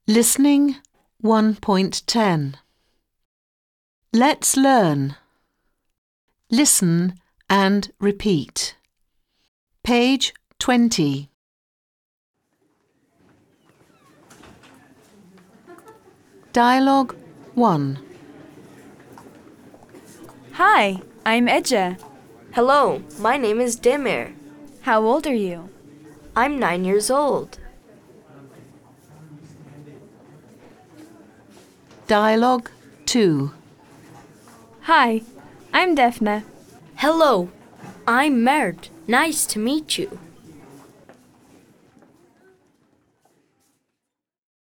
Listening 1.10. Let's learn. Listen and repeat. Page 20. Dialogue 1. Hi, I'm Ece. Hello, my name is Demir. How old are you? I'm 9 years old. Dialogue 2. Hi, I'm Defne. Hello, I'm Mert. Nice to meet you.